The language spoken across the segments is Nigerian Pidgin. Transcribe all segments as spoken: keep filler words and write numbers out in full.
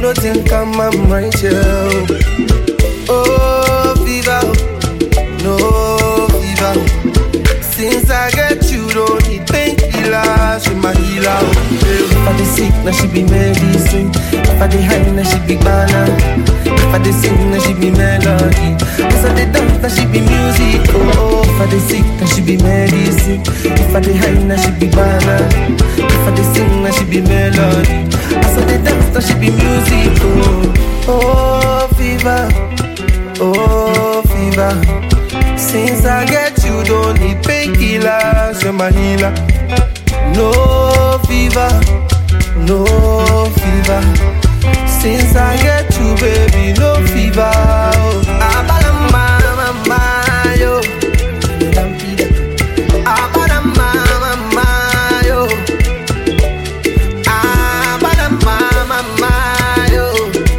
floating, come on, my chill. Oh, fever, no fever. Since I get you, don't need painkillers, she my healer. If I dey sick, now she be medicine. If I dey high, now she be banana. If I dey sing, now she be melody. If I dey dance, now she be music. Oh, if I dey sick, now she be medicine. If I dey high, now she be banana. If I dey sing, now she be melody. As I dey dance, now she be music. Oh, oh, fever. Oh, fever. Since I get you, don't need painkillers, you're my healer. No fever, no fever. Since I get you, baby, no fever. Oh, Abalama, mama, yo. Abalama, mama, yo. Abalama, mama, yo.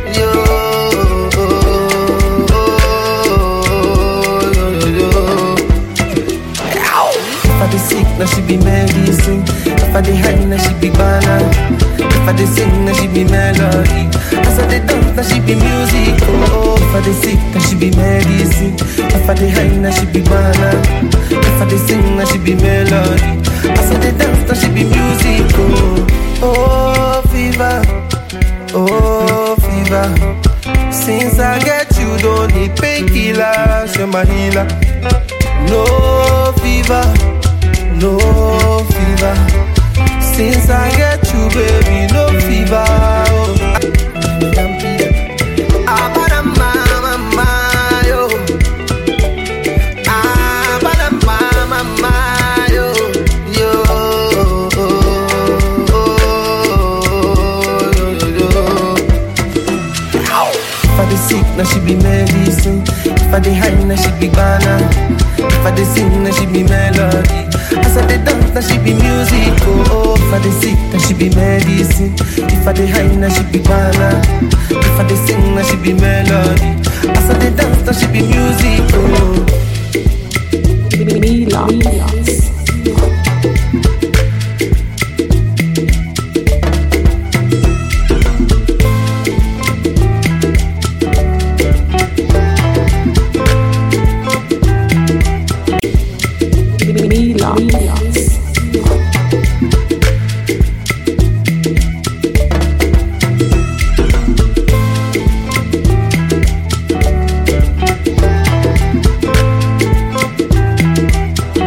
If I dey sick, now she be medicine. If I dey high, now she be banana. If I dey sing, now she be melody. As I dey dance, now she be music. Oh, if I dey sick, now she be medicine. If I dey high, now she be banana. If I dey sing, now she be melody. As I dey dance, now she be music. Oh, oh, fever, oh, fever. Since I get you, don't need painkillers, you're my healer. No fever, no fever. Since I get you, baby, no fever. Oh. Abalama, mama, yo. Abalama, mama, yo. Yo. If I dey sick, now she be medicine. If I dey high, now she be banana. If I dey sing, now she be melody. As I dey dance, now she be music. Oh, if I dey sick, now she be medicine. If I dey high, now she be banana. If I dey sing, now she be melody. As I dey dance, now she be music. Oh, Mila.